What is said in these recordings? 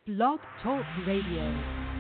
Blog Talk Radio.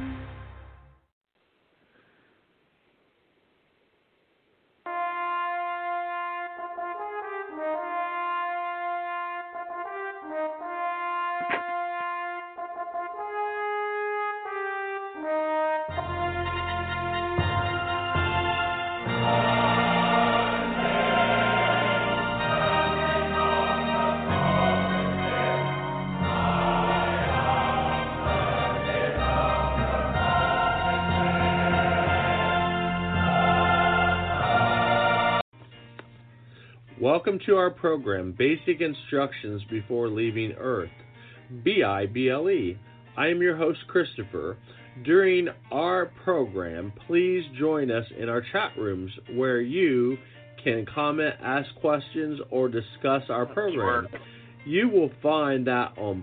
Welcome to our program, Basic Instructions Before Leaving Earth, BIBLE. I am your host, Christopher. During our program, please join us in our chat rooms where you can comment, ask questions, or discuss our program. You will find that on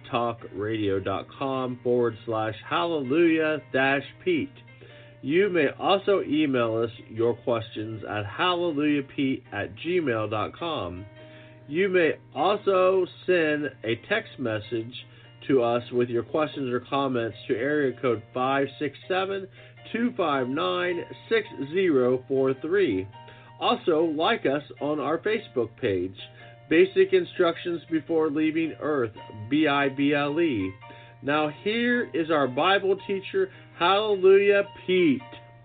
blogtalkradio.com/hallelujah-pete. You may also email us your questions at hallelujahpete@gmail.com. You may also send a text message to us with your questions or comments to area code 567-259-6043. Also, like us on our Facebook page, Basic Instructions Before Leaving Earth, BIBLE. Now here is our Bible teacher, Hallelujah Pete.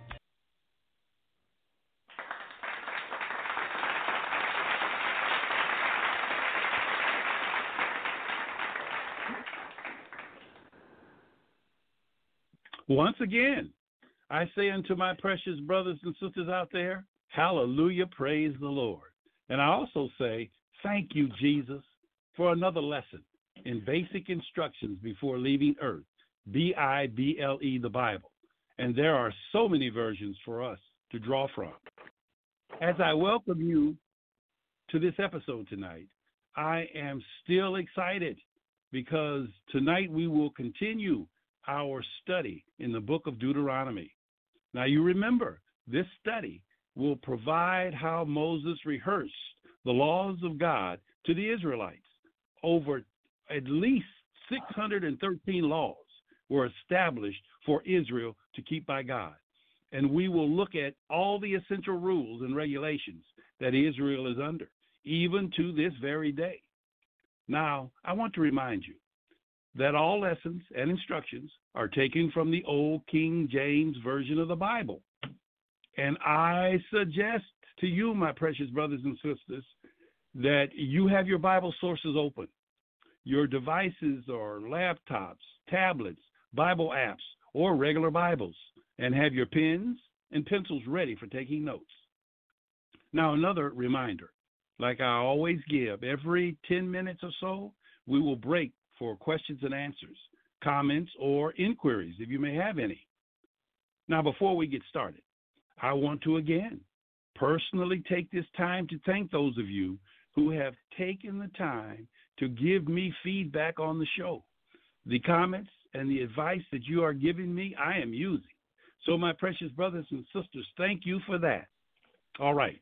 Once again, I say unto my precious brothers and sisters out there, hallelujah, praise the Lord. And I also say, thank you, Jesus, for another lesson in Basic Instructions Before Leaving Earth, BIBLE, the Bible. And there are so many versions for us to draw from. As I welcome you to this episode tonight, I am still excited because tonight we will continue our study in the book of Deuteronomy. Now you remember, this study will provide how Moses rehearsed the laws of God to the Israelites. Over at least 613 laws were established for Israel to keep by God. And we will look at all the essential rules and regulations that Israel is under, even to this very day. Now, I want to remind you that all lessons and instructions are taken from the old King James Version of the Bible. And I suggest to you, my precious brothers and sisters, that you have your Bible sources open. Your devices or laptops, tablets, Bible apps, or regular Bibles, and have your pens and pencils ready for taking notes. Now, another reminder, like I always give, every 10 minutes or so, we will break for questions and answers, comments, or inquiries, if you may have any. Now, before we get started, I want to again personally take this time to thank those of you who have taken the time to give me feedback on the show. The comments and the advice that you are giving me, I am using. So, my precious brothers and sisters, thank you for that. All right.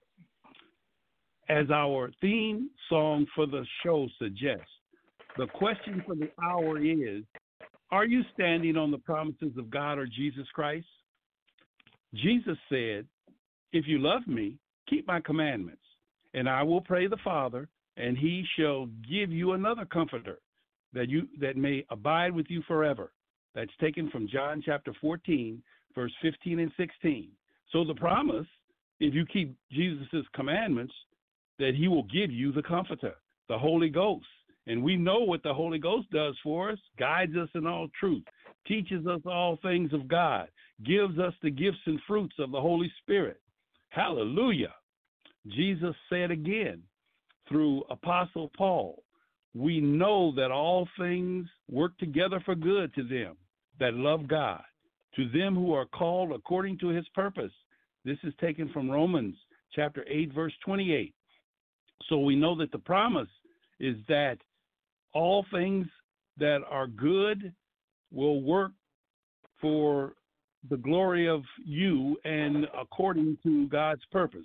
As our theme song for the show suggests, the question for the hour is, are you standing on the promises of God or Jesus Christ? Jesus said, if you love me, keep my commandments, and I will pray the Father, and he shall give you another comforter that may abide with you forever. That's taken from John chapter 14, verse 15 and 16. So the promise, if you keep Jesus' commandments, that he will give you the comforter, the Holy Ghost. And we know what the Holy Ghost does for us, guides us in all truth, teaches us all things of God, gives us the gifts and fruits of the Holy Spirit. Hallelujah. Jesus said again through Apostle Paul, we know that all things work together for good to them that love God, to them who are called according to his purpose. This is taken from Romans chapter 8, verse 28. So we know that the promise is that all things that are good will work for the glory of you and according to God's purpose.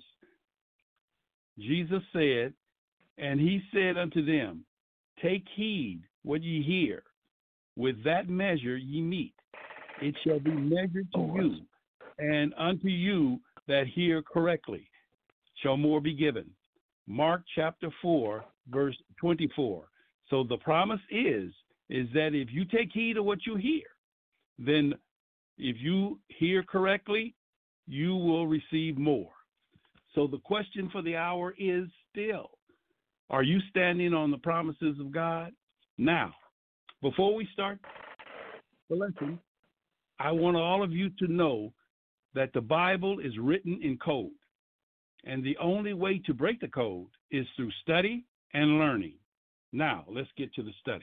Jesus said, and he said unto them, take heed what ye hear. with that measure ye meet, it shall be measured to you, and unto you that hear correctly shall more be given. Mark chapter 4, verse 24. So the promise is that if you take heed of what you hear, then if you hear correctly, you will receive more. So the question for the hour is still, are you standing on the promises of God? Now, before we start the lesson, I want all of you to know that the Bible is written in code. And the only way to break the code is through study and learning. Now, let's get to the study.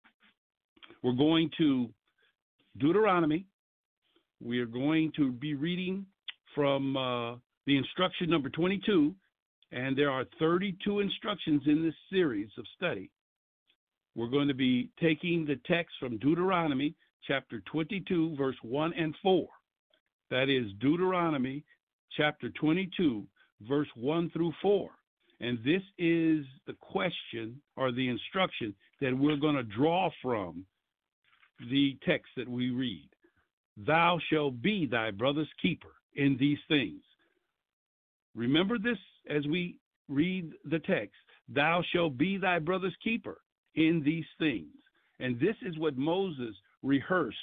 We're going to Deuteronomy. We are going to be reading from the instruction number 22, and there are 32 instructions in this series of study. We're going to be taking the text from Deuteronomy chapter 22, verse 1 and 4. That is Deuteronomy chapter 22, verse 1 through 4. And this is the question or the instruction that we're going to draw from the text that we read. Thou shalt be thy brother's keeper in these things. Remember this as we read the text. Thou shalt be thy brother's keeper in these things. And this is what Moses rehearsed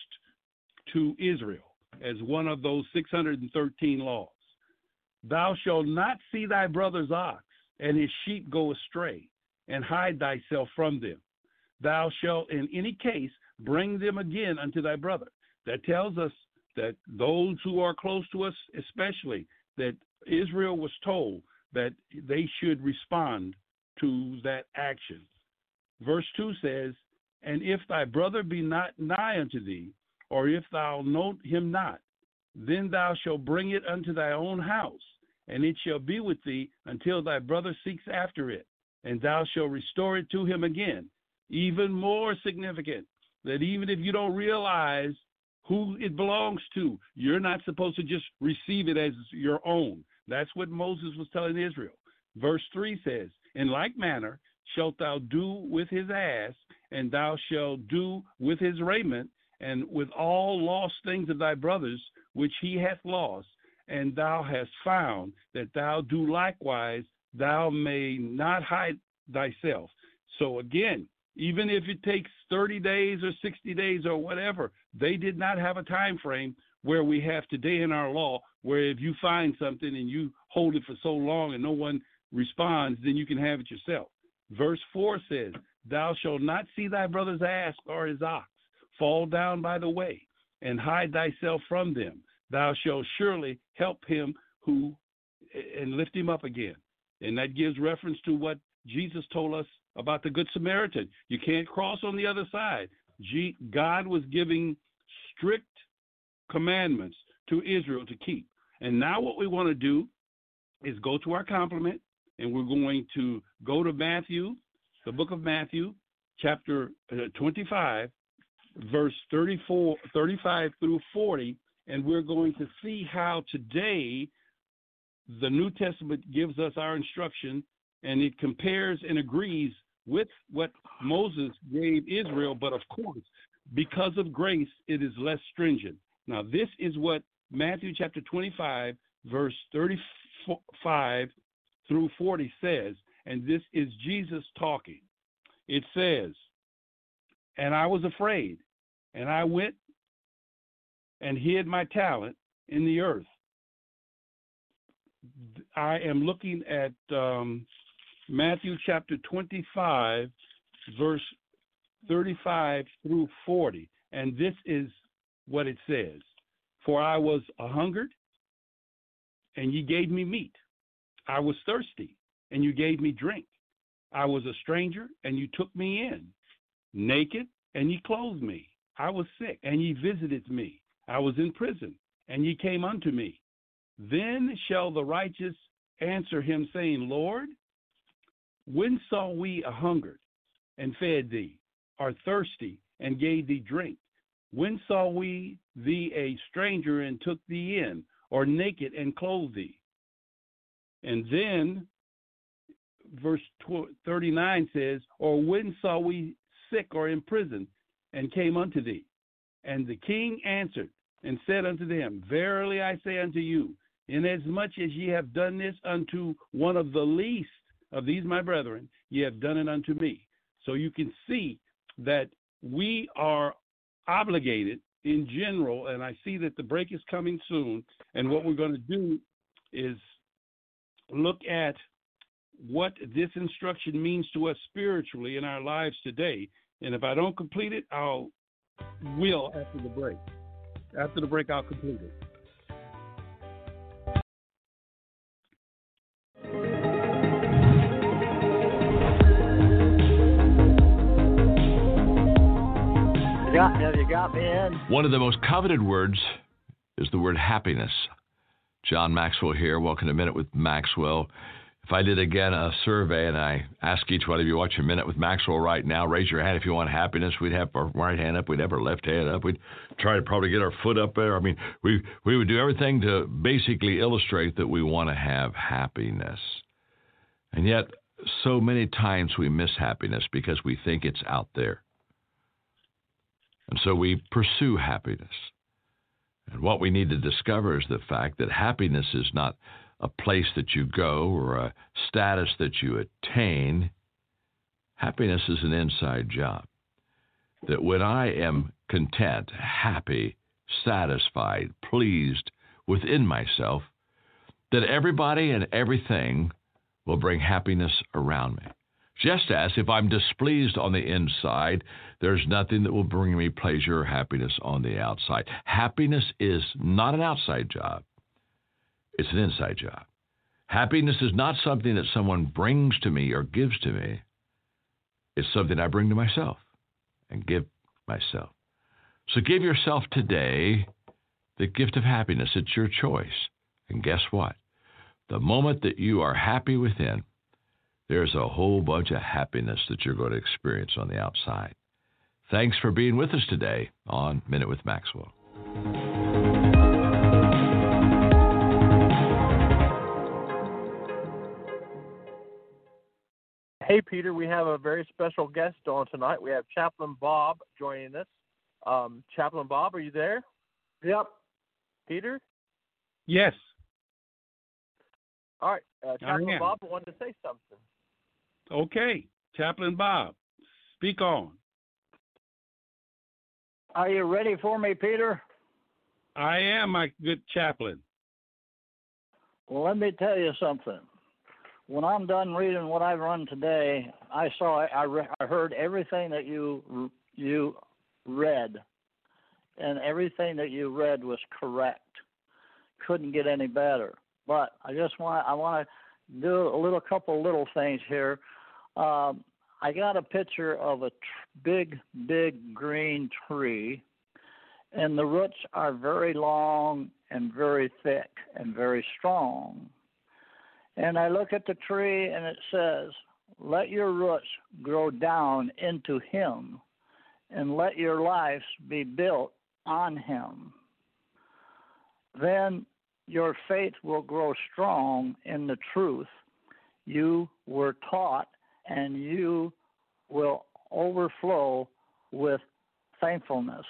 to Israel as one of those 613 laws. Thou shalt not see thy brother's ox and his sheep go astray, and hide thyself from them. Thou shalt in any case bring them again unto thy brother. That tells us that those who are close to us, especially, that Israel was told that they should respond to that action. Verse 2 says, and if thy brother be not nigh unto thee, or if thou know him not, then thou shalt bring it unto thy own house, and it shall be with thee until thy brother seeks after it, and thou shalt restore it to him again. Even more significant, that even if you don't realize who it belongs to, you're not supposed to just receive it as your own. That's what Moses was telling Israel. Verse 3 says, in like manner shalt thou do with his ass, and thou shalt do with his raiment, and with all lost things of thy brothers, which he hath lost, and thou hast found, that thou do likewise, thou may not hide thyself. So again, even if it takes 30 days or 60 days or whatever, they did not have a time frame where we have today in our law, where if you find something and you hold it for so long and no one responds, then you can have it yourself. Verse 4 says, thou shalt not see thy brother's ass or his ox fall down by the way, and hide thyself from them. Thou shalt surely help him and lift him up again. And that gives reference to what Jesus told us about the Good Samaritan. You can't cross on the other side. God was giving strict commandments to Israel to keep. And now what we want to do is go to our complement, and we're going to go to Matthew, the book of Matthew, chapter 25, verse 35 through 40, and we're going to see how today the New Testament gives us our instruction, and it compares and agrees with what Moses gave Israel, but of course, because of grace, it is less stringent. Now, this is what Matthew chapter 25, verse 35 through 40 says, and this is Jesus talking. It says, and I was afraid, and I went and hid my talent in the earth. I am looking at Matthew chapter 25, verse 35 through 40, and this is what it says. For I was hungered, and ye gave me meat. I was thirsty, and you gave me drink. I was a stranger, and you took me in. Naked, and ye clothed me. I was sick, and ye visited me. I was in prison, and ye came unto me. Then shall the righteous answer him, saying, Lord, when saw we a hungered, and fed thee, or thirsty, and gave thee drink? When saw we thee a stranger, and took thee in, or naked, and clothed thee? And then verse 39 says, or when saw we sick or in prison, and came unto thee. And the king answered and said unto them, Verily I say unto you, inasmuch as ye have done this unto one of the least of these my brethren, ye have done it unto me. So you can see that we are obligated in general, and I see that the break is coming soon, and what we're going to do is look at what this instruction means to us spiritually in our lives today. And if I don't complete it, will after the break. After the break, I'll complete it. You got me in. One of the most coveted words is the word happiness. John Maxwell here. Welcome to Minute with Maxwell. If I did again a survey and I ask each one of you watching Minute with Maxwell right now, raise your hand if you want happiness. We'd have our right hand up. We'd have our left hand up. We'd try to probably get our foot up there. I mean, we would do everything to basically illustrate that we want to have happiness. And yet, so many times we miss happiness because we think it's out there. And so we pursue happiness. And what we need to discover is the fact that happiness is not a place that you go or a status that you attain. Happiness is an inside job. That when I am content, happy, satisfied, pleased within myself, that everybody and everything will bring happiness around me. Just as if I'm displeased on the inside, there's nothing that will bring me pleasure or happiness on the outside. Happiness is not an outside job. It's an inside job. Happiness is not something that someone brings to me or gives to me. It's something I bring to myself and give myself. So give yourself today the gift of happiness. It's your choice. And guess what? The moment that you are happy within, there's a whole bunch of happiness that you're going to experience on the outside. Thanks for being with us today on Minute with Maxwell. Hey, Peter, we have a very special guest on tonight. We have Chaplain Bob joining us. Chaplain Bob, are you there? Yep. Peter? Yes. All right. Chaplain Bob wanted to say something. Okay. Chaplain Bob, speak on. Are you ready for me, Peter? I am, my good chaplain. Well, let me tell you something. When I'm done reading what I've run today, I heard everything that you read, and everything that you read was correct. Couldn't get any better. But I want to do a couple little things here. I got a picture of a big green tree, and the roots are very long and very thick and very strong. And I look at the tree, and it says, let your roots grow down into him, and let your lives be built on him. Then your faith will grow strong in the truth you were taught, and you will overflow with thankfulness.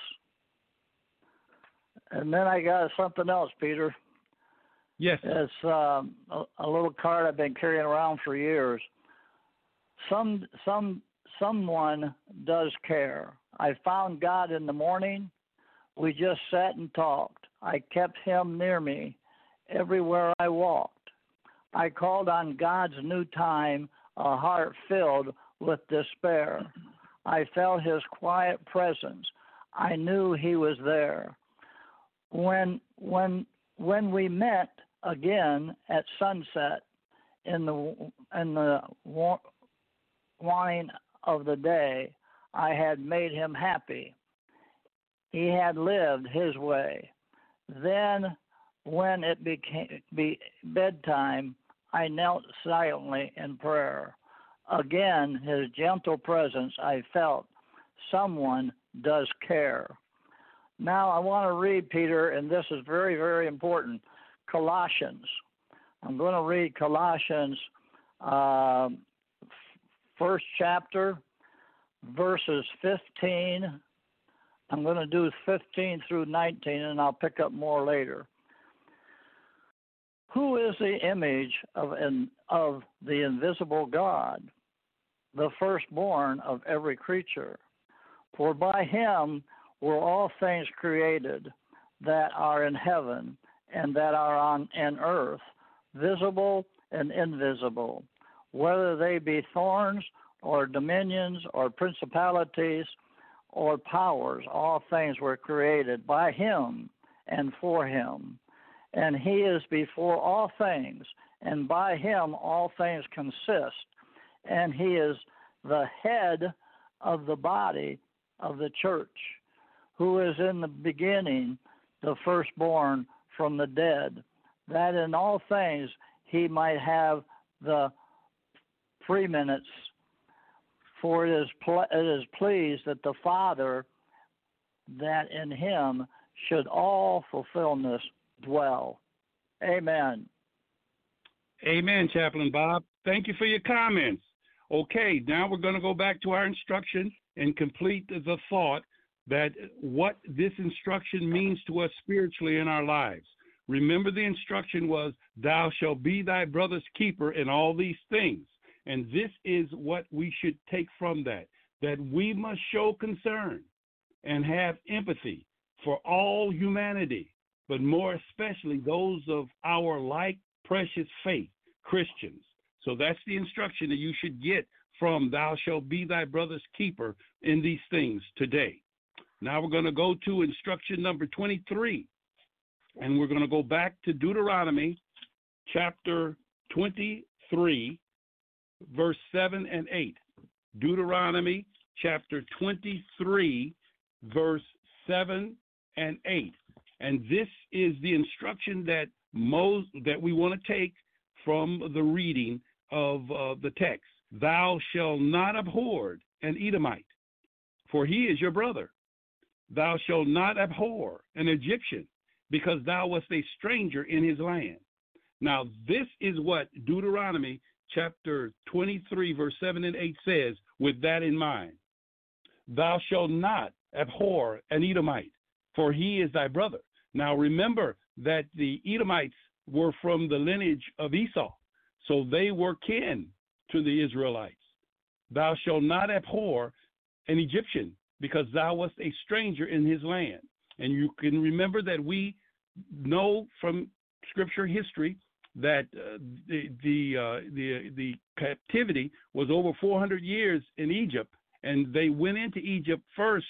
And then I got something else, Peter. Yes. It's a little card I've been carrying around for years. Someone does care. I found God in the morning. We just sat and talked. I kept him near me everywhere I walked. I called on God's new time, a heart filled with despair. I felt his quiet presence. I knew he was there. When we met again at sunset in the waning of the day, I had made him happy. He had lived his way. Then, when it became bedtime, I knelt silently in prayer. Again, his gentle presence, I felt someone does care. Now I want to read, Peter, and this is very, very important, Colossians. I'm going to read Colossians, first chapter, verses 15 I'm going to do 15 through 19, and I'll pick up more later. Who is the image of the invisible God, the firstborn of every creature? For by him were all things created that are in heaven and that are on earth, visible and invisible, whether they be thrones or dominions or principalities or powers. All things were created by him and for him. And he is before all things, and by him all things consist. And he is the head of the body of the church, who is in the beginning the firstborn from the dead, that in all things he might have the preeminence. For it is pleased that the Father, that in him should all fulfillment dwell. Amen. Amen, Chaplain Bob. Thank you for your comments. Okay, now we're going to go back to our instruction and complete the thought that what this instruction means to us spiritually in our lives. Remember, the instruction was, thou shalt be thy brother's keeper in all these things. And this is what we should take from that we must show concern and have empathy for all humanity, but more especially those of our like precious faith, Christians. So that's the instruction that you should get from thou shalt be thy brother's keeper in these things today. Now we're going to go to instruction number 23, and we're going to go back to Deuteronomy chapter 23, verse 7 and 8. Deuteronomy chapter 23, verse 7 and 8. And this is the instruction that we want to take from the reading of the text. Thou shalt not abhor an Edomite, for he is your brother. Thou shalt not abhor an Egyptian, because thou wast a stranger in his land. Now, this is what Deuteronomy chapter 23, verse 7 and 8 says with that in mind. Thou shalt not abhor an Edomite, for he is thy brother. Now, remember that the Edomites were from the lineage of Esau, so they were kin to the Israelites. Thou shalt not abhor an Egyptian, because thou wast a stranger in his land. And you can remember that we know from scripture history that the captivity was over 400 years in Egypt, and they went into Egypt first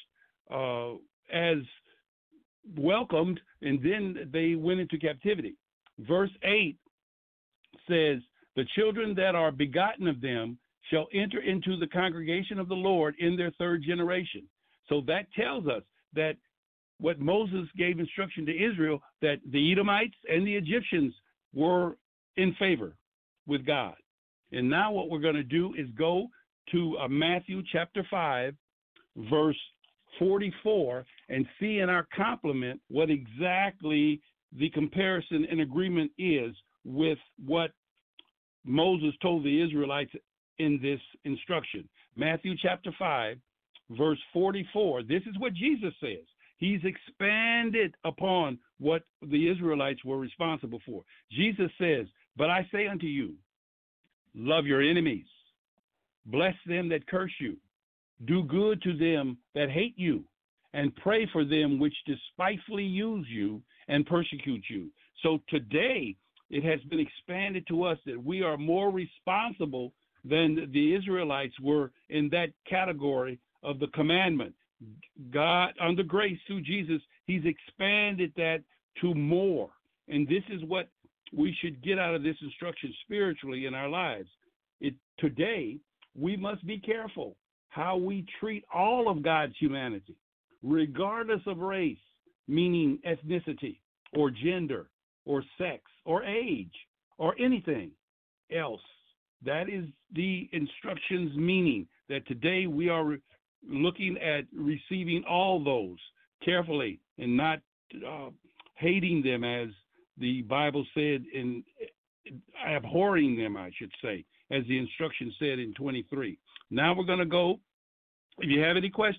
as welcomed, and then they went into captivity. Verse 8 says, the children that are begotten of them shall enter into the congregation of the Lord in their third generation. So that tells us that what Moses gave instruction to Israel, that the Edomites and the Egyptians were in favor with God. And now what we're going to do is go to Matthew chapter 5, verse 44, and see in our complement what exactly the comparison and agreement is with what Moses told the Israelites in this instruction. Matthew chapter 5, verse 44. This is what Jesus says. He's expanded upon what the Israelites were responsible for. Jesus says, but I say unto you, love your enemies, bless them that curse you, do good to them that hate you, and pray for them which despitefully use you and persecute you. So today, it has been expanded to us that we are more responsible than the Israelites were in that category of the commandment. God, under grace through Jesus, he's expanded that to more. And this is what we should get out of this instruction spiritually in our lives. Today, we must be careful how we treat all of God's humanity, regardless of race, meaning ethnicity or gender or sex or age or anything else. That is the instruction's meaning, that today we are looking at receiving all those carefully and not hating them, as the Bible said, in abhorring them, I should say, as the instruction said in 23. Now we're going to go. If you have any questions,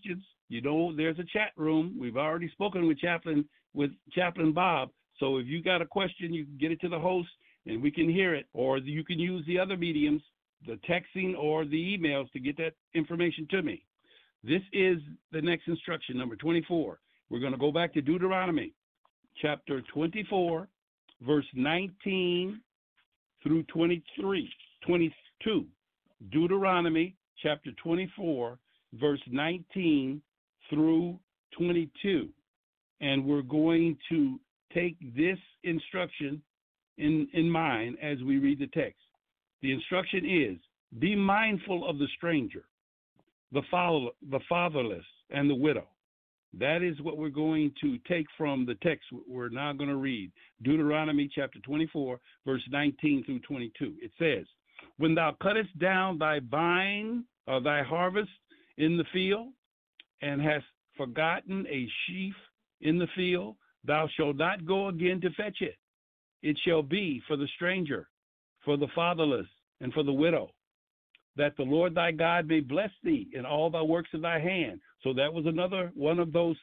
there's a chat room. We've already spoken with Chaplain Bob. So if you got a question, you can get it to the host and we can hear it. Or you can use the other mediums, the texting or the emails, to get that information to me. This is the next instruction, number 24. We're going to go back to Deuteronomy, chapter 24, verse 19 through 22. Deuteronomy, chapter 24, verse 19 through 22. And we're going to take this instruction in mind as we read the text. The instruction is, be mindful of the stranger, the fatherless, and the widow. That is what we're going to take from the text we're now going to read. Deuteronomy chapter 24, verse 19 through 22. It says, when thou cuttest down thy vine or thy harvest in the field, and hast forgotten a sheaf in the field, thou shalt not go again to fetch it. It shall be for the stranger, for the fatherless, and for the widow, that the Lord thy God may bless thee in all thy works of thy hand. So that was another one of those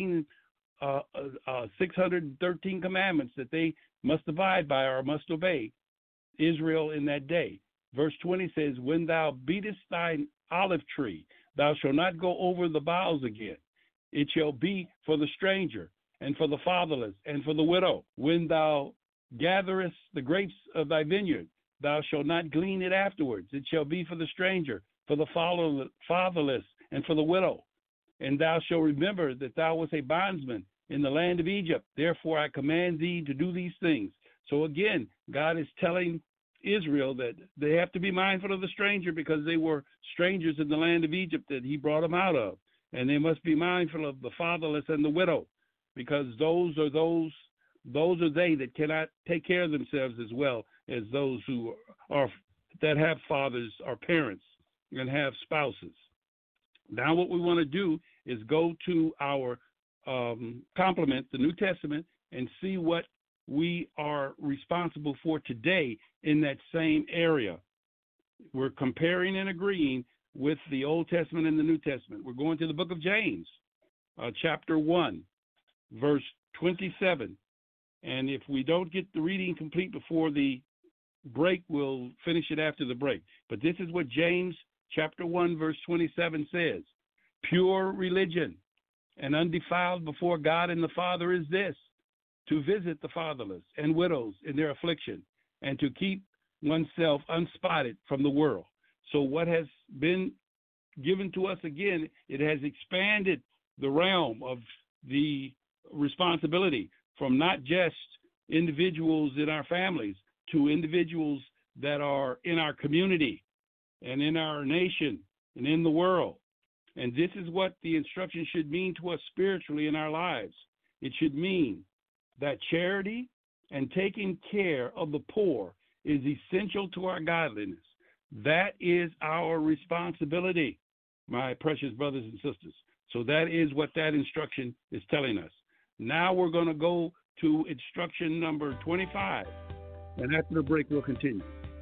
613 commandments that they must abide by or must obey, Israel in that day. Verse 20 says, when thou beatest thine olive tree, thou shalt not go over the boughs again. It shall be for the stranger, and for the fatherless, and for the widow. When thou gatherest the grapes of thy vineyard, thou shalt not glean it afterwards. It shall be for the stranger, for the fatherless, and for the widow. And thou shalt remember that thou wast a bondsman in the land of Egypt. Therefore I command thee to do these things. So again, God is telling Israel that they have to be mindful of the stranger, because they were strangers in the land of Egypt that he brought them out of. And they must be mindful of the fatherless and the widow, because those are they that cannot take care of themselves as well as those that have fathers or parents and have spouses. Now what we want to do is go to our complement, the New Testament, and see what we are responsible for today in that same area. We're comparing and agreeing with the Old Testament and the New Testament. We're going to the book of James, chapter 1, verse 27. And if we don't get the reading complete before the break, we'll finish it after the break. But this is what James chapter 1, verse 27 says. Pure religion and undefiled before God and the Father is this, to visit the fatherless and widows in their affliction, and to keep oneself unspotted from the world. So what has been given to us again, it has expanded the realm of the responsibility from not just individuals in our families to individuals that are in our community and in our nation and in the world. And this is what the instruction should mean to us spiritually in our lives. It should mean that charity and taking care of the poor is essential to our godliness. That is our responsibility, my precious brothers and sisters. So that is what that instruction is telling us. Now we're going to go to instruction number 25, and after the break, we'll continue.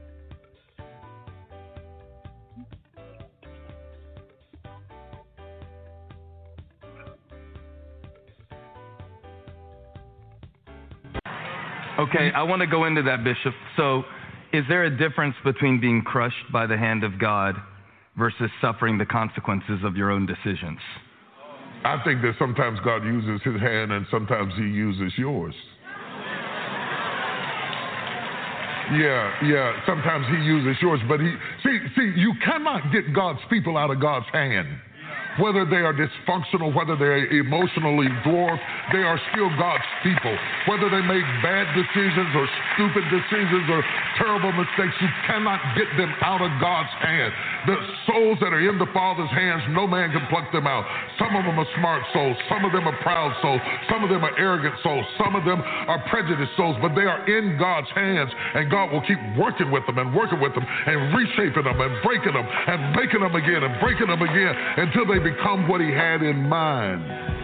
Okay, I want to go into that, Bishop. So, is there a difference between being crushed by the hand of God versus suffering the consequences of your own decisions? I think that sometimes God uses his hand and sometimes he uses yours. Yeah, sometimes he uses yours, but you cannot get God's people out of God's hand. Whether they are dysfunctional, whether they're emotionally dwarfed, they are still God's people. Whether they make bad decisions or stupid decisions or terrible mistakes, you cannot get them out of God's hand. The souls that are in the Father's hands, no man can pluck them out. Some of them are smart souls. Some of them are proud souls. Some of them are arrogant souls. Some of them are prejudiced souls, but they are in God's hands, and God will keep working with them and working with them and reshaping them and breaking them and making them again and breaking them again until they become what he had in mind.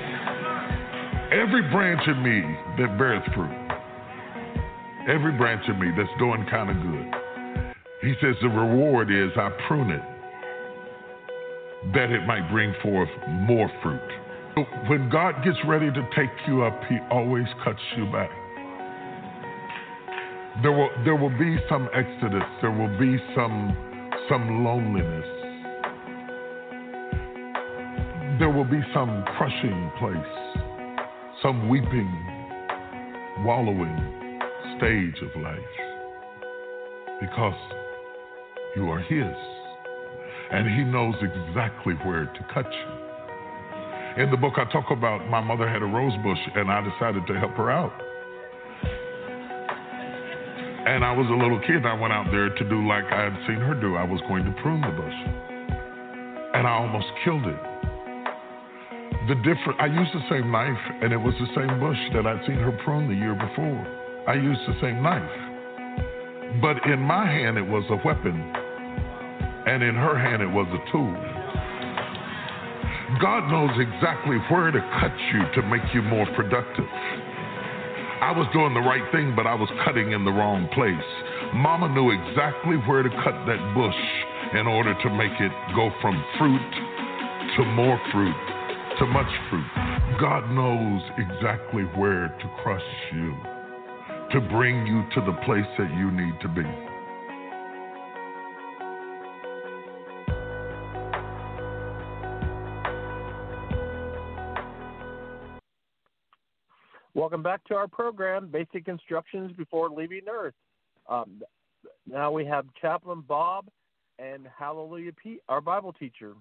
Every branch in me that beareth fruit, every branch in me that's doing kind of good, he says the reward is I prune it that it might bring forth more fruit. When God gets ready to take you up, he always cuts you back. There will be some exodus. There will be some loneliness. There will be some crushing place, some weeping, wallowing stage of life, because you are his, and he knows exactly where to cut you. In the book, I talk about my mother had a rose bush, and I decided to help her out. And I was a little kid, and I went out there to do like I had seen her do. I was going to prune the bush, and I almost killed it. I used the same knife, and it was the same bush that I'd seen her prune the year before. I used the same knife. But in my hand, it was a weapon, and in her hand, it was a tool. God knows exactly where to cut you to make you more productive. I was doing the right thing, but I was cutting in the wrong place. Mama knew exactly where to cut that bush in order to make it go from fruit to more fruit to much fruit. God knows exactly where to crush you to bring you to the place that you need to be. Welcome back to our program, Basic Instructions Before Leaving Earth. Now we have Chaplain Bob and Hallelujah Pete, our Bible teacher.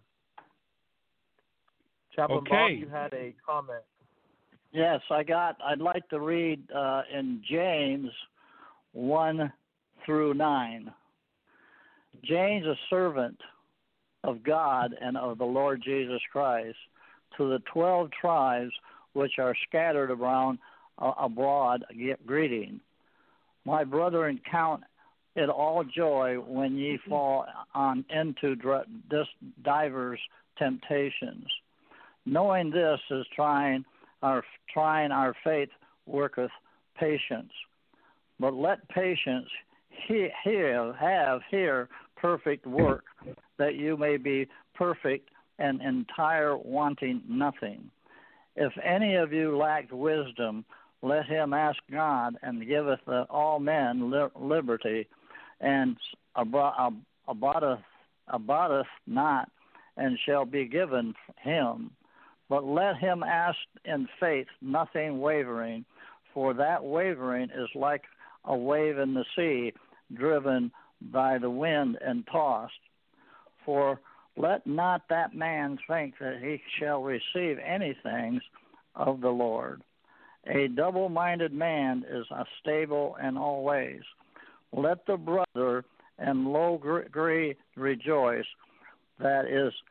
Chaplain Bob, you had a comment. Yes, I'd like to read in James 1 through 9. James, a servant of God and of the Lord Jesus Christ, to the 12 tribes which are scattered around abroad, greeting. My brethren, count it all joy when ye fall into divers temptations, knowing this is trying our faith worketh patience. But let patience have perfect work, that you may be perfect and entire, wanting nothing. If any of you lack wisdom, let him ask God, and giveth all men liberty, and abideth not, and shall be given him. But let him ask in faith, nothing wavering, for that wavering is like a wave in the sea, driven by the wind and tossed. For let not that man think that he shall receive anything of the Lord. A double-minded man is unstable in all ways. Let the brother in low degree rejoice, that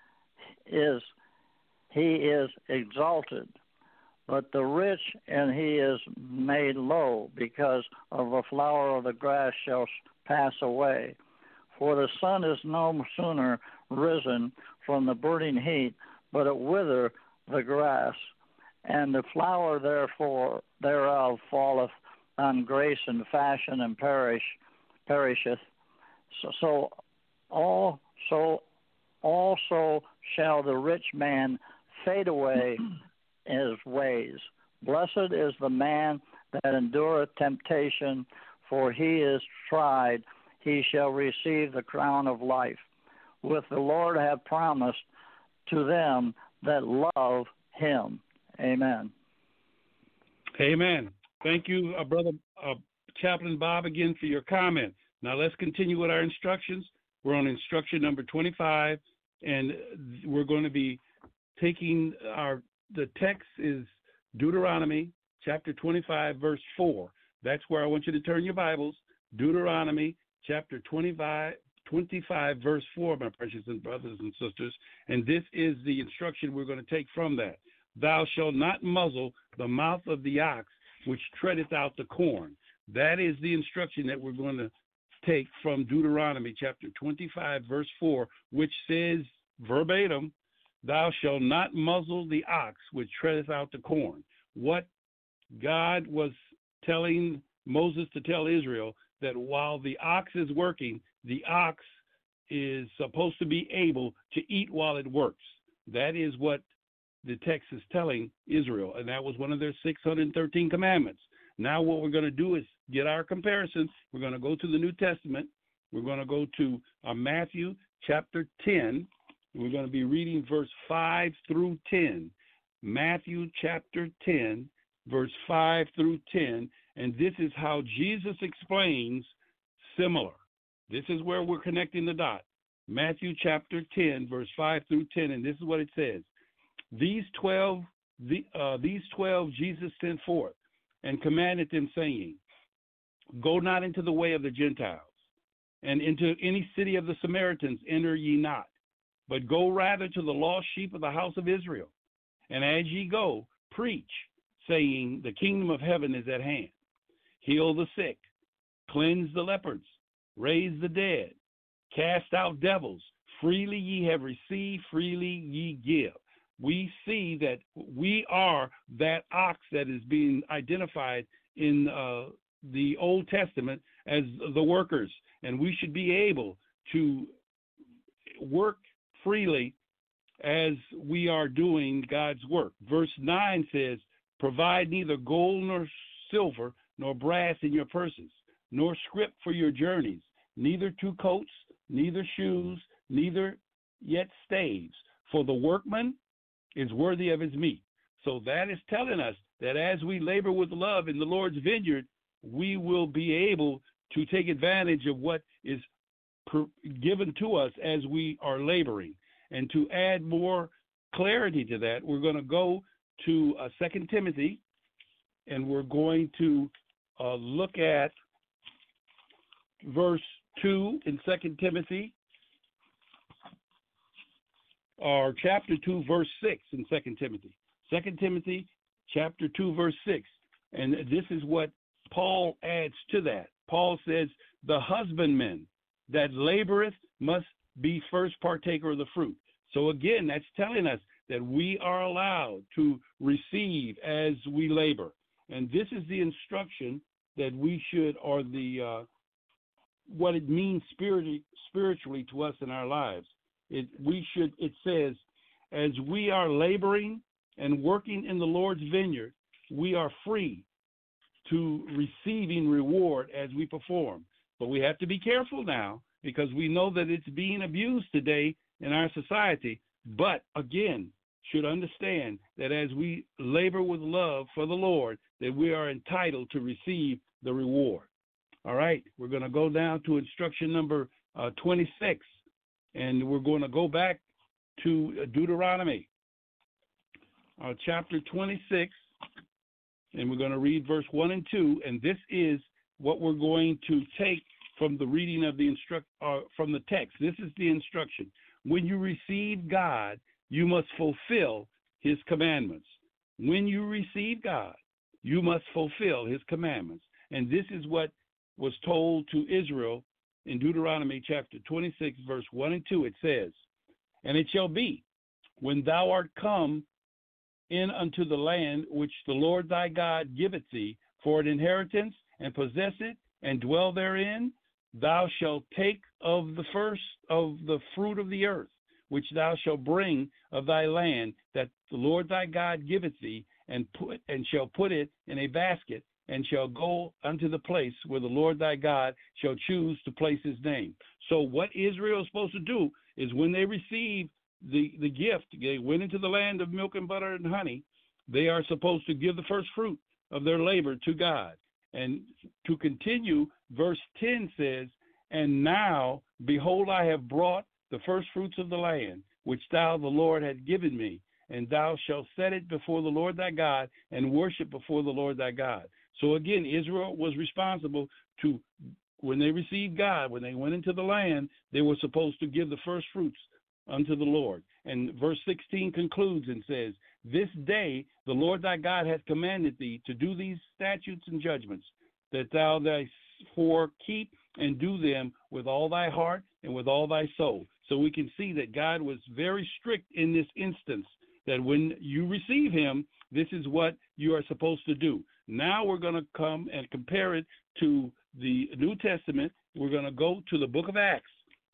he is exalted, but the rich and he is made low, because of the flower of the grass shall pass away. For the sun is no sooner risen from the burning heat, but it wither the grass, and the flower thereof falleth on grace and fashion, and perisheth. So also shall the rich man fade away his ways. Blessed is the man that endureth temptation, for he is tried, he shall receive the crown of life, which the Lord hath promised to them that love him. Amen. Amen. Thank you, Brother Chaplain Bob, again for your comment. Now let's continue with our instructions. We're on instruction number 25, and we're going to be taking the text is Deuteronomy chapter 25, verse 4. That's where I want you to turn your Bibles. Deuteronomy chapter 25, verse 4, my precious brothers and sisters. And this is the instruction we're going to take from that. Thou shalt not muzzle the mouth of the ox which treadeth out the corn. That is the instruction that we're going to take from Deuteronomy chapter 25, verse 4, which says verbatim, thou shalt not muzzle the ox which treadeth out the corn. What God was telling Moses to tell Israel, that while the ox is working, the ox is supposed to be able to eat while it works. That is what the text is telling Israel, and that was one of their 613 commandments. Now what we're going to do is get our comparison. We're going to go to the New Testament. We're going to go to Matthew chapter 10. We're going to be reading verse 5 through 10. Matthew chapter 10, verse 5 through 10. And this is how Jesus explains similar. This is where we're connecting the dot. Matthew chapter 10, verse 5 through 10. And this is what it says. These 12 Jesus sent forth and commanded them, saying, Go not into the way of the Gentiles, and into any city of the Samaritans enter ye not, but go rather to the lost sheep of the house of Israel. And as ye go, preach, saying, The kingdom of heaven is at hand. Heal the sick, cleanse the lepers, raise the dead, cast out devils. Freely ye have received, freely ye give. We see that we are that ox that is being identified in the Old Testament as the workers, and we should be able to work freely as we are doing God's work. Verse 9 says, Provide neither gold nor silver nor brass in your purses, nor scrip for your journeys, neither 2 coats, neither shoes, neither yet staves, for the workman is worthy of his meat. So that is telling us that as we labor with love in the Lord's vineyard, we will be able to take advantage of what is given to us as we are laboring. And to add more clarity to that, we're going to go to 2 Timothy, and we're going to look at verse 2 in 2 Timothy, or chapter 2, verse 6 in 2 Timothy. 2 Timothy, chapter 2, verse 6. And this is what Paul adds to that. Paul says, The husbandman that laboreth must be first partaker of the fruit. So again, that's telling us that we are allowed to receive as we labor. And this is the instruction that we should, or the what it means spiritually to us in our lives. It says, as we are laboring and working in the Lord's vineyard, we are free to receiving reward as we perform. But we have to be careful now, because we know that it's being abused today in our society. But again, should understand that as we labor with love for the Lord, that we are entitled to receive the reward. All right, we're going to go down to instruction number 26. And we're going to go back to Deuteronomy, chapter 26, and we're going to read verse 1 and 2. And this is what we're going to take from the reading of the from the text. This is the instruction. When you receive God, you must fulfill his commandments. When you receive God, you must fulfill his commandments. And this is what was told to Israel in Deuteronomy chapter 26, verse 1 and 2. It says, And it shall be, when thou art come in unto the land which the Lord thy God giveth thee for an inheritance, and possess it, and dwell therein, thou shalt take of the first of the fruit of the earth, which thou shalt bring of thy land, that the Lord thy God giveth thee, and shall put it in a basket, and shall go unto the place where the Lord thy God shall choose to place his name. So what Israel is supposed to do is, when they receive the gift, they went into the land of milk and butter and honey, they are supposed to give the first fruit of their labor to God. And to continue, verse 10 says, And now, behold, I have brought the first fruits of the land, which thou, the Lord, hast given me, and thou shalt set it before the Lord thy God, and worship before the Lord thy God. So again, Israel was responsible to, when they received God, when they went into the land, they were supposed to give the first fruits unto the Lord. And verse 16 concludes and says, This day the Lord thy God hath commanded thee to do these statutes and judgments, that thou therefore keep and do them with all thy heart and with all thy soul. So we can see that God was very strict in this instance, that when you receive him, this is what you are supposed to do. Now we're going to come and compare it to the New Testament. We're going to go to the book of Acts.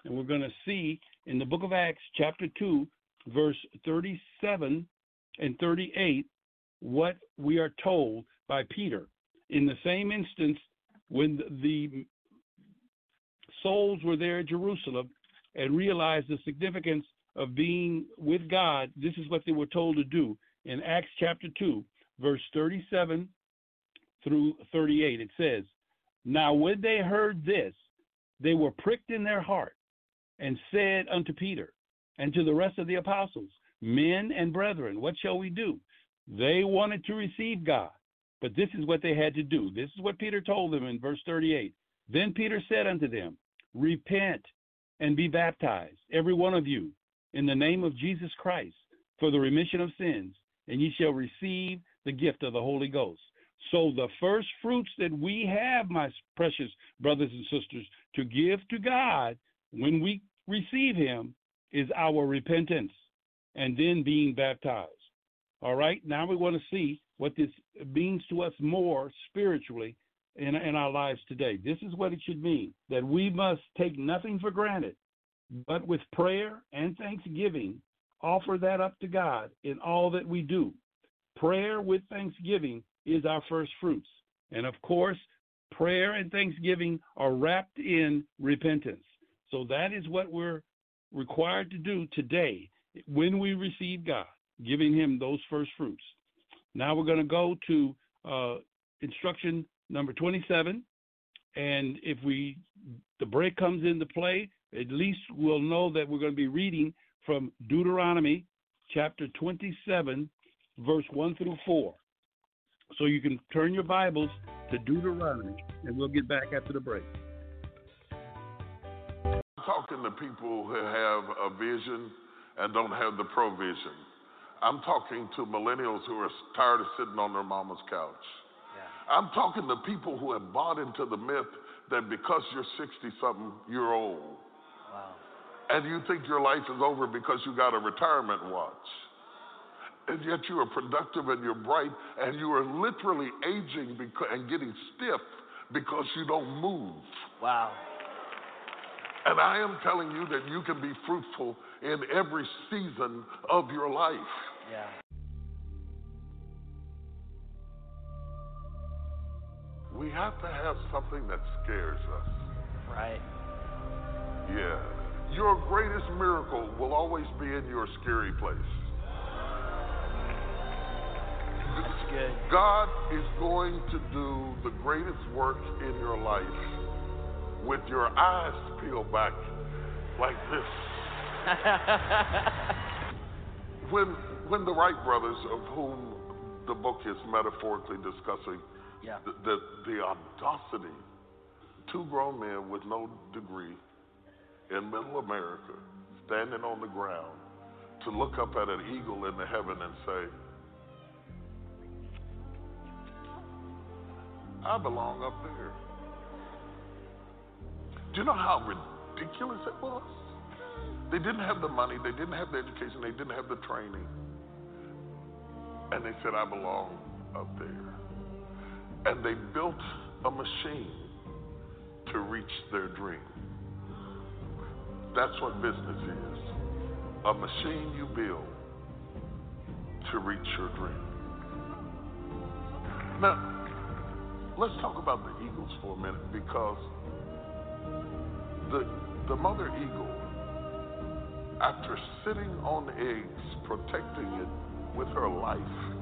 and we're going to see in the book of Acts, chapter 2, verse 37 and 38, what we are told by Peter. In the same instance, when the souls were there at Jerusalem and realized the significance of being with God, this is what they were told to do. In Acts chapter 2, verse 37 through 38, it says, "Now when they heard this, they were pricked in their heart, and said unto Peter and to the rest of the apostles, Men and brethren, what shall we do? They wanted to receive God, but this is what they had to do." This is what Peter told them in verse 38. "Then Peter said unto them, Repent and be baptized, every one of you, in the name of Jesus Christ, for the remission of sins, and ye shall receive the gift of the Holy Ghost." So the first fruits that we have, my precious brothers and sisters, to give to God when we receive him is our repentance and then being baptized. All right, now we want to see what this means to us more spiritually in our lives today. This is what it should mean, that we must take nothing for granted, but with prayer and thanksgiving, offer that up to God in all that we do. Prayer with thanksgiving is our first fruits. And of course, prayer and thanksgiving are wrapped in repentance. So that is what we're required to do today when we receive God, giving him those first fruits. Now we're going to go to instruction number 27. And if the break comes into play, at least we'll know that we're going to be reading from Deuteronomy chapter 27, verse 1 through 4. So you can turn your Bibles to Deuteronomy, and we'll get back after the break. I'm talking to people who have a vision and don't have the provision. I'm talking to millennials who are tired of sitting on their mama's couch. Yeah. I'm talking to people who have bought into the myth that because you're 60-something, you're old. Wow. And you think your life is over because you got a retirement watch. And yet you are productive and you're bright, and you are literally aging and getting stiff because you don't move. Wow. And I am telling you that you can be fruitful in every season of your life. Yeah. We have to have something that scares us. Right. Yeah. Your greatest miracle will always be in your scary place. That's good. God is going to do the greatest work in your life with your eyes peeled back like this. When the Wright brothers, of whom the book is metaphorically discussing, yeah, the audacity, two grown men with no degree in middle America, standing on the ground, to look up at an eagle in the heaven and say, I belong up there. Do you know how ridiculous it was? They didn't have the money, they didn't have the education, they didn't have the training. And they said, I belong up there. And they built a machine to reach their dream. That's what business is. A machine you build to reach your dream. Now, let's talk about the eagles for a minute, because the mother eagle, after sitting on eggs, protecting it with her life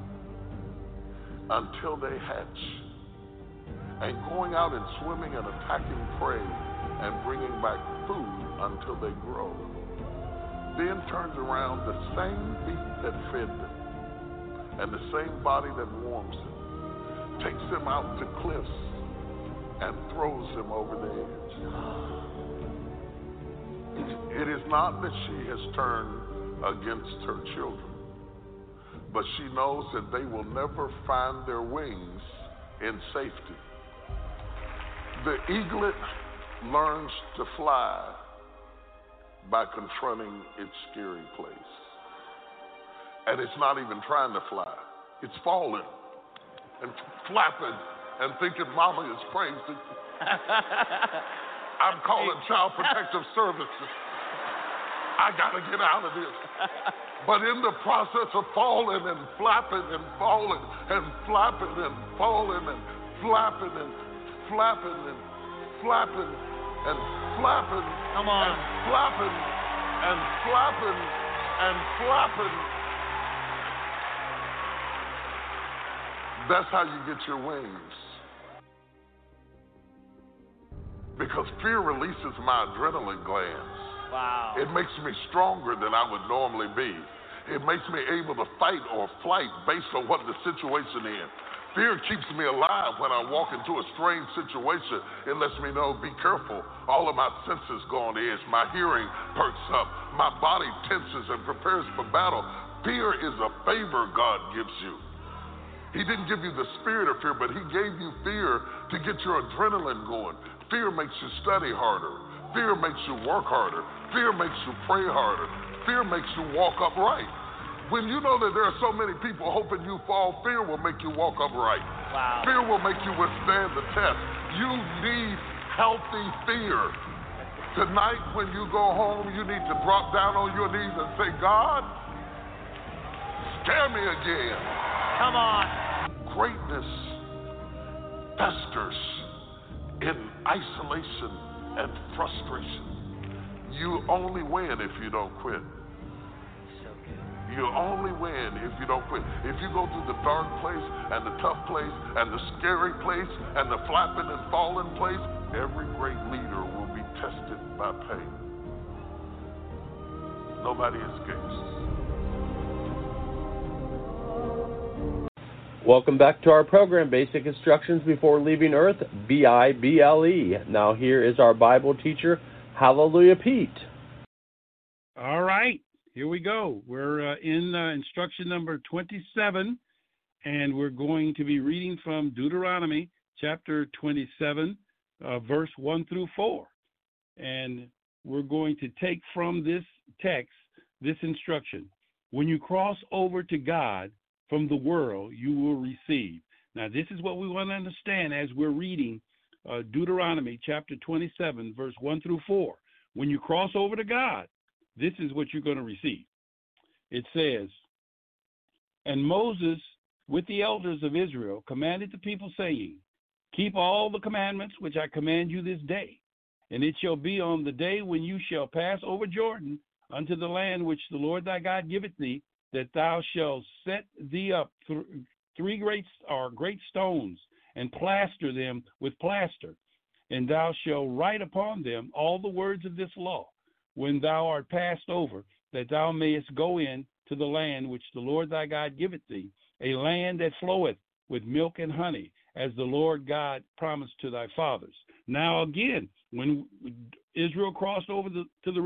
until they hatch, and going out and swimming and attacking prey and bringing back food until they grow, then turns around, the same beak that fed them and the same body that warms them takes them out to cliffs and throws them over the edge. It is not that she has turned against her children, but she knows that they will never find their wings in safety. The eaglet learns to fly by confronting its scary place. And it's not even trying to fly. It's falling and flapping and thinking mama is crazy. I'm calling Child Protective Services. I got to get out of this. But in the process of falling and flapping and falling and flapping and falling and flapping and flapping and flapping and flapping Come on. and flapping and flapping and flapping. That's how you get your wings. Because fear releases my adrenaline glands. Wow. It makes me stronger than I would normally be. It makes me able to fight or flight based on what the situation is. Fear keeps me alive when I walk into a strange situation. It lets me know, be careful. All of my senses go on edge. My hearing perks up. My body tenses and prepares for battle. Fear is a favor God gives you. He didn't give you the spirit of fear, but he gave you fear to get your adrenaline going. Fear makes you study harder. Fear makes you work harder. Fear makes you pray harder. Fear makes you walk upright. When you know that there are so many people hoping you fall, fear will make you walk upright. Wow. Fear will make you withstand the test. You need healthy fear. Tonight, when you go home, you need to drop down on your knees and say, God, scare me again. Come on. Greatness festers in isolation and frustration. You only win if you don't quit. So good. You only win if you don't quit. If you go through the dark place and the tough place and the scary place and the flapping and falling place, every great leader will be tested by pain. Nobody escapes. Welcome back to our program, Basic Instructions Before Leaving Earth, BIBLE. Now here is our Bible teacher, Hallelujah Pete. All right, here we go. We're in instruction number 27, and we're going to be reading from Deuteronomy chapter 27, verse 1 through 4. And we're going to take from this text this instruction. When you cross over to God from the world, you will receive. Now, this is what we want to understand as we're reading Deuteronomy chapter 27, verse 1 through 4. When you cross over to God, this is what you're going to receive. It says, and Moses with the elders of Israel commanded the people, saying, keep all the commandments which I command you this day. And it shall be on the day when you shall pass over Jordan unto the land which the Lord thy God giveth thee, that thou shalt set thee up three great stones, and plaster them with plaster. And thou shalt write upon them all the words of this law, when thou art passed over, that thou mayest go in to the land which the Lord thy God giveth thee, a land that floweth with milk and honey, as the Lord God promised to thy fathers. Now again, when Israel crossed over the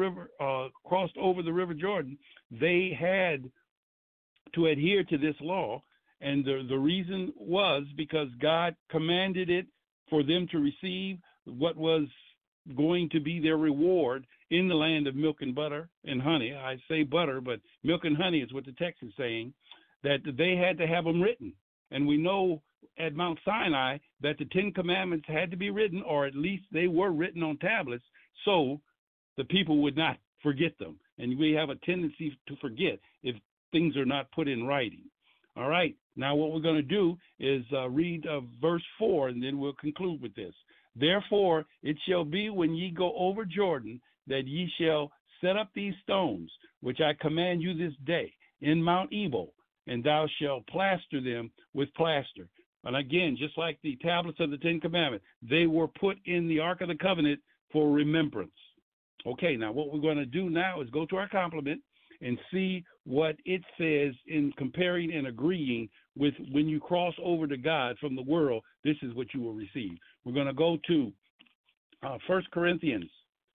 river Jordan, they had to adhere to this law, and the reason was because God commanded it for them to receive what was going to be their reward in the land of milk and butter and honey. I say butter, but milk and honey is what the text is saying, that they had to have them written. And we know at Mount Sinai that the 10 Commandments had to be written, or at least they were written on tablets, so the people would not forget them. And we have a tendency to forget if things are not put in writing. All right. Now what we're going to do is read verse 4, and then we'll conclude with this. Therefore it shall be when ye go over Jordan, that ye shall set up these stones, which I command you this day, in Mount Ebal, and thou shalt plaster them with plaster. And again, just like the tablets of the 10 Commandments, they were put in the Ark of the Covenant for remembrance. Okay, now what we're going to do now is go to our complement and see what it says in comparing and agreeing with when you cross over to God from the world, this is what you will receive. We're going to go to 1 Corinthians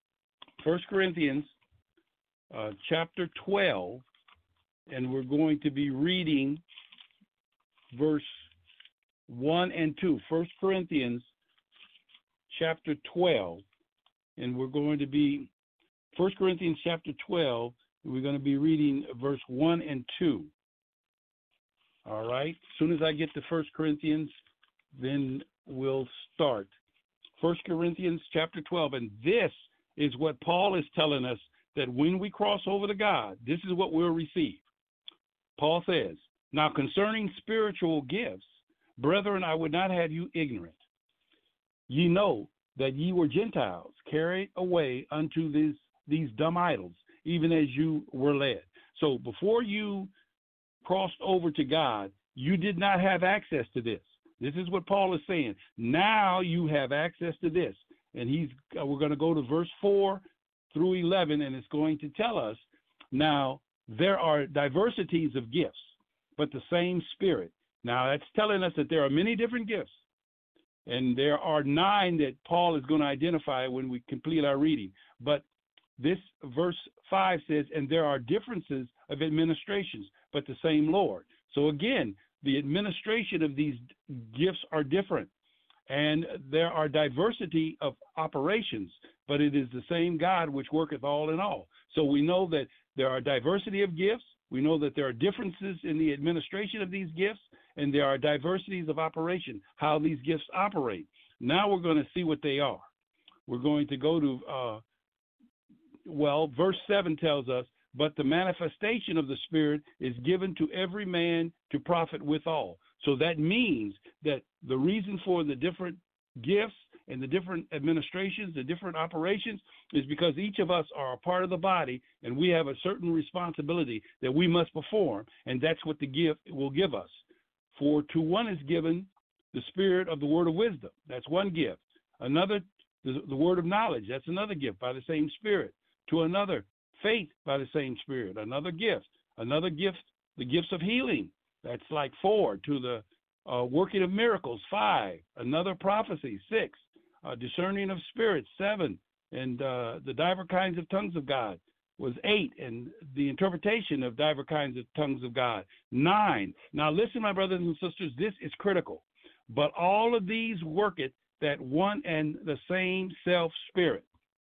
chapter 12, and we're going to be reading verse 1 and 2. 1 Corinthians chapter 12, and we're going to be 1 Corinthians chapter 12, and we're going to be reading verse 1 and 2. All right. As soon as I get to 1 Corinthians, then we'll start. 1 Corinthians chapter 12. And this is what Paul is telling us, that when we cross over to God, this is what we'll receive. Paul says, now concerning spiritual gifts, brethren, I would not have you ignorant. Ye know that ye were Gentiles, carried away unto these dumb idols, even as you were led. So before you crossed over to God, you did not have access to this. This is what Paul is saying. Now you have access to this. And we're going to go to verse 4 through 11, and it's going to tell us, now there are diversities of gifts, but the same Spirit. Now that's telling us that there are many different gifts. And there are 9 that Paul is going to identify when we complete our reading. But this verse 5 says, and there are differences of administrations, but the same Lord. So again, the administration of these gifts are different. And there are diversity of operations, but it is the same God which worketh all in all. So we know that there are diversity of gifts. We know that there are differences in the administration of these gifts, and there are diversities of operation, how these gifts operate. Now we're going to see what they are. We're going to go to, verse 7 tells us, but the manifestation of the Spirit is given to every man to profit withal. So that means that the reason for the different gifts and the different administrations, the different operations, is because each of us are a part of the body, and we have a certain responsibility that we must perform, and that's what the gift will give us. For to one is given the spirit of the word of wisdom. That's one gift. Another, the word of knowledge. That's another gift by the same Spirit. To another, faith by the same Spirit. Another gift, the gifts of healing. That's like 4. To the working of miracles, 5. Another, prophecy, 6. Discerning of spirits, 7. And the divers kinds of tongues of God was 8. And the interpretation of divers kinds of tongues of God, 9. Now listen, my brothers and sisters, this is critical. But all of these worketh that one and the same self-spirit,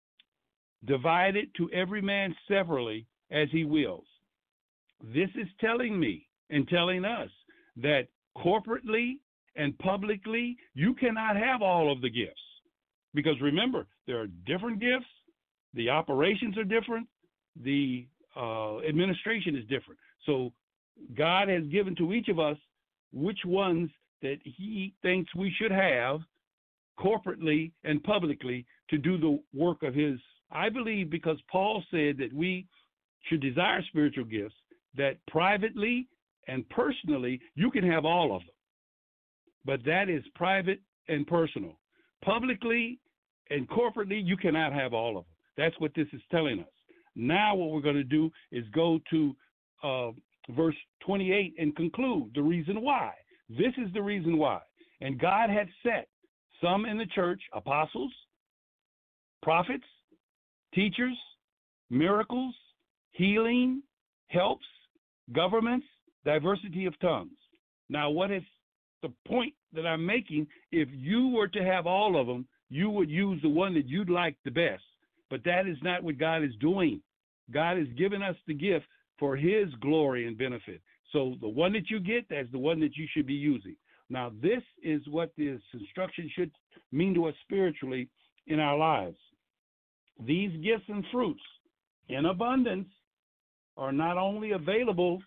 divided to every man severally as he wills. This is telling me and telling us that corporately and publicly, you cannot have all of the gifts. Because remember, there are different gifts, the operations are different, the administration is different. So God has given to each of us which ones that he thinks we should have corporately and publicly to do the work of his. I believe because Paul said that we should desire spiritual gifts, that privately and personally, you can have all of them. But that is private and personal. Publicly and corporately, you cannot have all of them. That's what this is telling us. Now what we're going to do is go to verse 28 and conclude the reason why. This is the reason why. And God had set some in the church, apostles, prophets, teachers, miracles, healing, helps, governments, diversity of tongues. Now, what is the point that I'm making? If you were to have all of them, you would use the one that you'd like the best. But that is not what God is doing. God has given us the gift for his glory and benefit. So the one that you get, that's the one that you should be using. Now, this is what this instruction should mean to us spiritually in our lives. These gifts and fruits in abundance are not only available,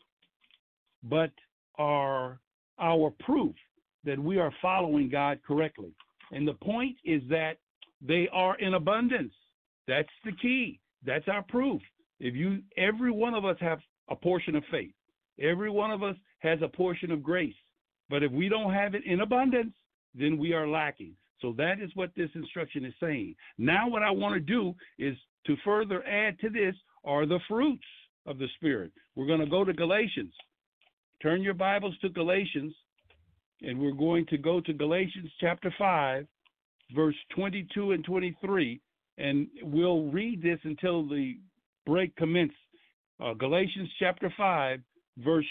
but are our proof that we are following God correctly. And the point is that they are in abundance. That's the key. That's our proof. Every one of us have a portion of faith. Every one of us has a portion of grace. But if we don't have it in abundance, then we are lacking. So that is what this instruction is saying. Now what I want to do is to further add to this are the fruits of the Spirit. We're going to go to Galatians. Turn your Bibles to Galatians, and we're going to go to Galatians chapter 5, verse 22 and 23, and we'll read this until the break commences. Galatians chapter 5, verse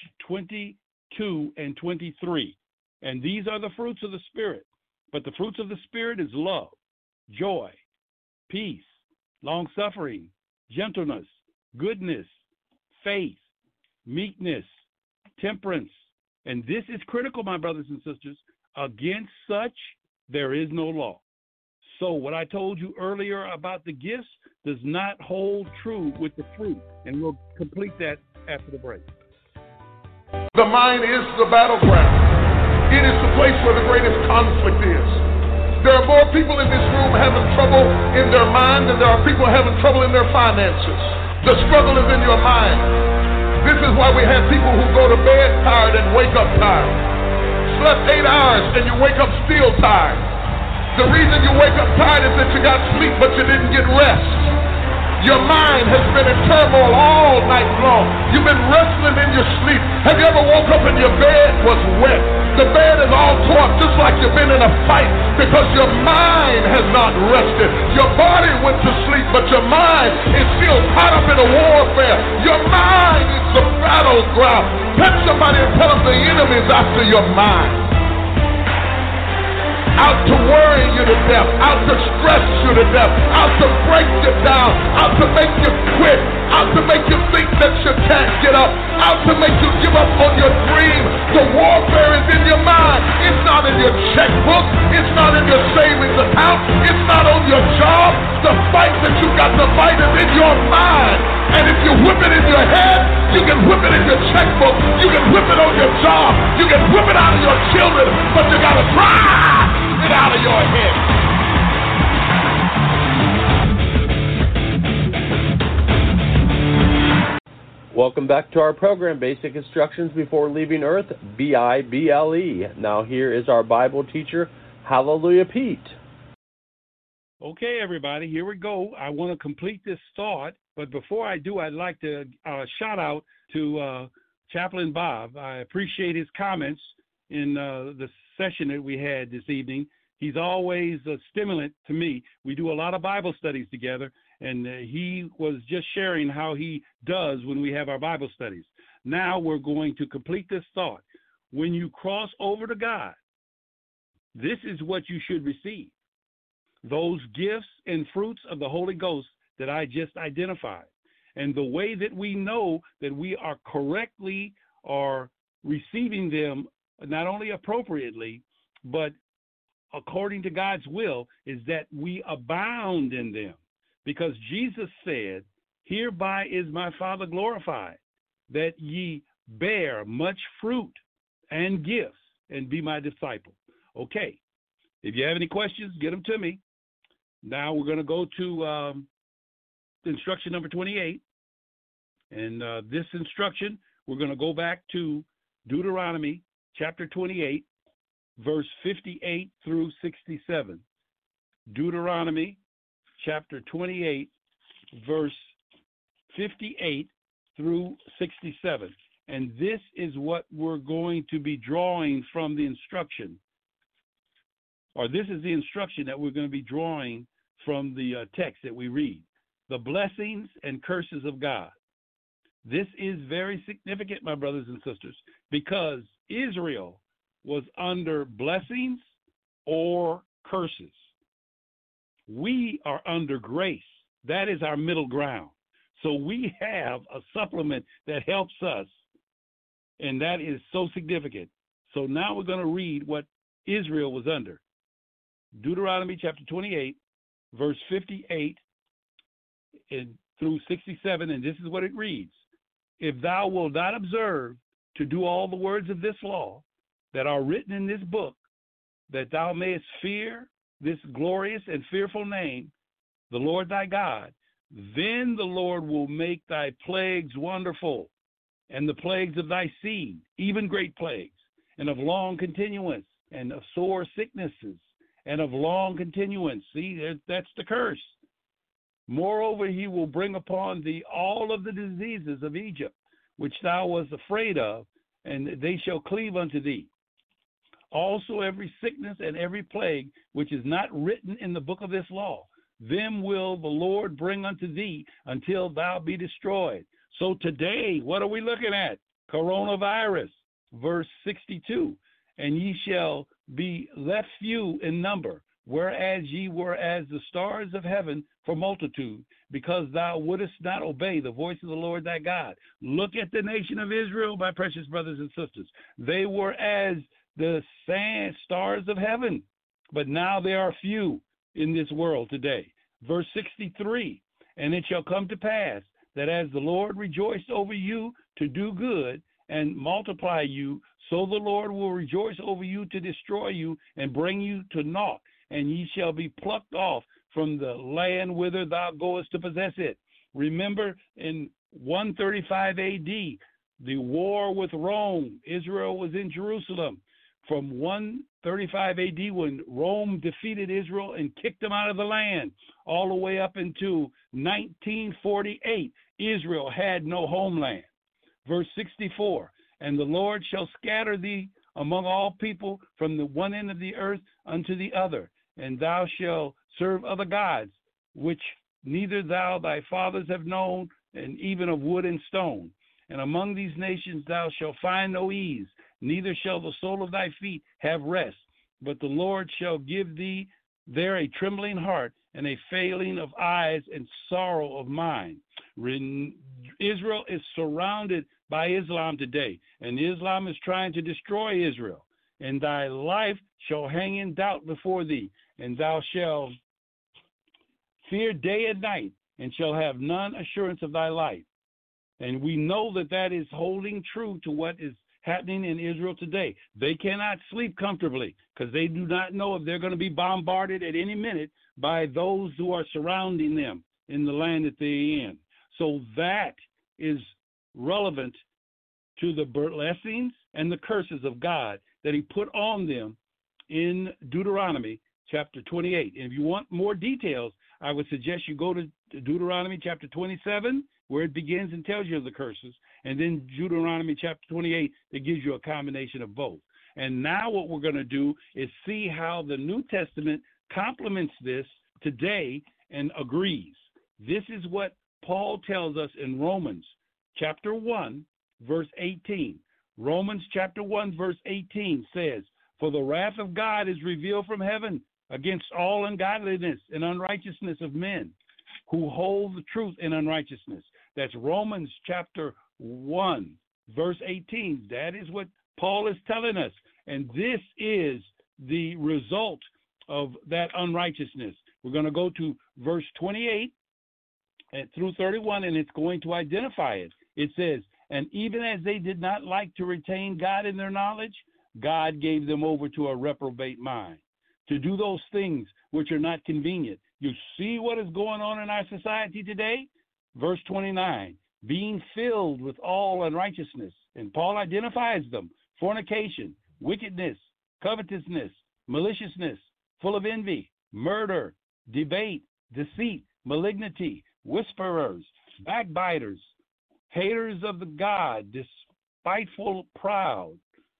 22 and 23. And these are the fruits of the Spirit. But the fruits of the Spirit is love, joy, peace, long-suffering, gentleness, goodness, faith, meekness, temperance. And this is critical, my brothers and sisters. Against such there is no law. So what I told you earlier about the gifts does not hold true with the fruit. And we'll complete that after the break. The mind is the battleground. It is the place where the greatest conflict is. There are more people in this room having trouble in their mind than there are people having trouble in their finances. The struggle is in your mind. This is why we have people who go to bed tired and wake up tired. Slept 8 hours and you wake up still tired. The reason you wake up tired is that you got sleep but you didn't get rest. Your mind has been in turmoil all night long. You've been wrestling in your sleep. Have you ever woke up and your bed was wet? The bed is all tore up just like you've been in a fight because your mind has not rested. Your body went to sleep, but your mind is still caught up in a warfare. Your mind is the battleground. Touch somebody and tell them the enemy's after your mind. Out to worry you to death, out to stress you to death, out to break you down, out to make you quit, out to make you think that you can't get up, out to make you give up on your dream. The warfare is in your mind. It's not in your checkbook. It's not in your savings account. It's not on your job. The fight that you got to fight is in your mind. And if you whip it in your head, you can whip it in your checkbook. You can whip it on your job. You can whip it out of your children. But you got to drive it out of your head. Welcome back to our program, Basic Instructions Before Leaving Earth, B-I-B-L-E. Now here is our Bible teacher, Hallelujah Pete. Okay, everybody, here we go. I want to complete this thought, but before I do, I'd like to shout out to Chaplain Bob. I appreciate his comments in the session that we had this evening. He's always a stimulant to me. We do a lot of Bible studies together, and he was just sharing how he does when we have our Bible studies. Now we're going to complete this thought. When you cross over to God, this is what you should receive. Those gifts and fruits of the Holy Ghost that I just identified. And the way that we know that we are correctly or receiving them, not only appropriately, but according to God's will, is that we abound in them. Because Jesus said, hereby is my Father glorified, that ye bear much fruit and gifts and be my disciple. Okay, if you have any questions, get them to me. Now we're going to go to instruction number 28. And this instruction, we're going to go back to Deuteronomy chapter 28, verse 58 through 67. Deuteronomy chapter 28, verse 58 through 67. And this is what we're going to be drawing from the instruction. Or this is the instruction that we're going to be drawing from the text that we read. The blessings and curses of God. This is very significant, my brothers and sisters, because Israel was under blessings or curses. We are under grace. That is our middle ground. So we have a supplement that helps us, and that is so significant. So now we're going to read what Israel was under. Deuteronomy chapter 28, verse 58 through 67, and this is what it reads. If thou wilt not observe to do all the words of this law that are written in this book, that thou mayest fear this glorious and fearful name, the Lord thy God, then the Lord will make thy plagues wonderful, and the plagues of thy seed, even great plagues, and of long continuance, and of sore sicknesses, and of long continuance. See, that's the curse. Moreover, he will bring upon thee all of the diseases of Egypt, which thou wast afraid of, and they shall cleave unto thee. Also every sickness and every plague, which is not written in the book of this law, them will the Lord bring unto thee until thou be destroyed. So today, what are we looking at? Coronavirus, verse 62. And ye shall be left few in number, whereas ye were as the stars of heaven for multitude, because thou wouldest not obey the voice of the Lord thy God. Look at the nation of Israel, my precious brothers and sisters. They were as the stars of heaven, but now they are few. in this world today. Verse 63, and it shall come to pass that as the Lord rejoiced over you to do good and multiply you, so the Lord will rejoice over you to destroy you and bring you to naught, and ye shall be plucked off from the land whither thou goest to possess it. Remember in 135 A.D., the war with Rome, Israel was in Jerusalem. From 135 A.D., when Rome defeated Israel and kicked them out of the land, all the way up into 1948, Israel had no homeland. Verse 64, and the Lord shall scatter thee among all people from the one end of the earth unto the other, and thou shalt serve other gods, which neither thou thy fathers have known, and even of wood and stone. And among these nations thou shalt find no ease, neither shall the sole of thy feet have rest. But the Lord shall give thee there a trembling heart, and a failing of eyes, and sorrow of mind. Israel is surrounded by Islam today, and Islam is trying to destroy Israel. And thy life shall hang in doubt before thee, and thou shalt fear day and night, and shall have none assurance of thy life. And we know that that is holding true to what is happening in Israel today. They cannot sleep comfortably because they do not know if they're going to be bombarded at any minute by those who are surrounding them in the land that they're in. So that is relevant to the blessings and the curses of God that he put on them in Deuteronomy chapter 28. And if you want more details, I would suggest you go to Deuteronomy chapter 27, where it begins and tells you of the curses, and then Deuteronomy chapter 28 that gives you a combination of both. And now what we're going to do is see how the New Testament complements this today and agrees. This is what Paul tells us in Romans chapter 1, verse 18. Romans chapter 1, verse 18 says, for the wrath of God is revealed from heaven against all ungodliness and unrighteousness of men who hold the truth in unrighteousness. That's Romans chapter 1, verse 18. That is what Paul is telling us. And this is the result of that unrighteousness. We're going to go to verse 28 through 31, and it's going to identify it. It says, and even as they did not like to retain God in their knowledge, God gave them over to a reprobate mind, to do those things which are not convenient. You see what is going on in our society today? Verse 29, being filled with all unrighteousness. And Paul identifies them: fornication, wickedness, covetousness, maliciousness, full of envy, murder, debate, deceit, malignity, whisperers, backbiters, haters of the God, despiteful, proud,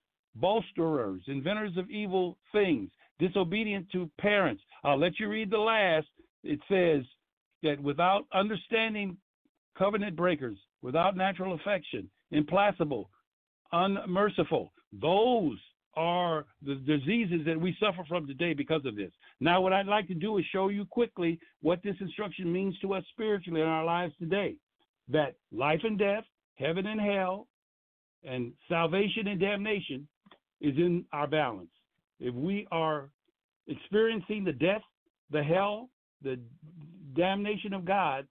boasterers, inventors of evil things, disobedient to parents. I'll let you read the last. It says that without understanding, covenant breakers, without natural affection, implacable, unmerciful. Those are the diseases that we suffer from today because of this. Now, what I'd like to do is show you quickly what this instruction means to us spiritually in our lives today. That life and death, heaven and hell, and salvation and damnation is in our balance. If we are experiencing the death, the hell, the damnation of God,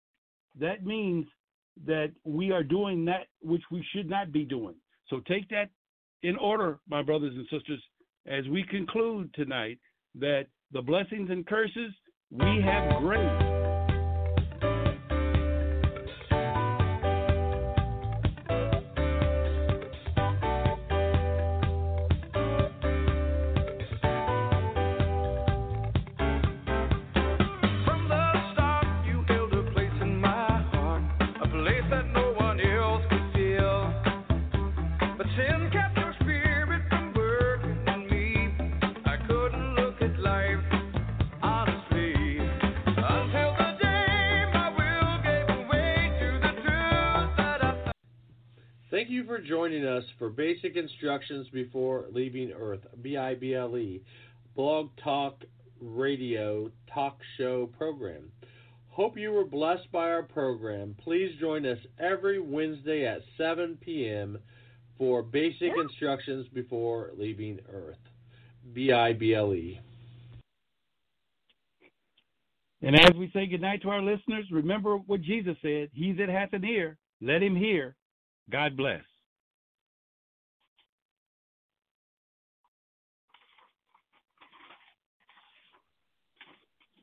that means that we are doing that which we should not be doing. So take that in order, my brothers and sisters, as we conclude tonight that the blessings and curses, we have grace. Thank you for joining us for Basic Instructions Before Leaving Earth, BIBLE, Blog Talk Radio Talk Show program. Hope you were blessed by our program. Please join us every Wednesday at 7 p.m. for Basic Instructions Before Leaving Earth, BIBLE. And as we say goodnight to our listeners, remember what Jesus said, he that hath an ear, let him hear. God bless.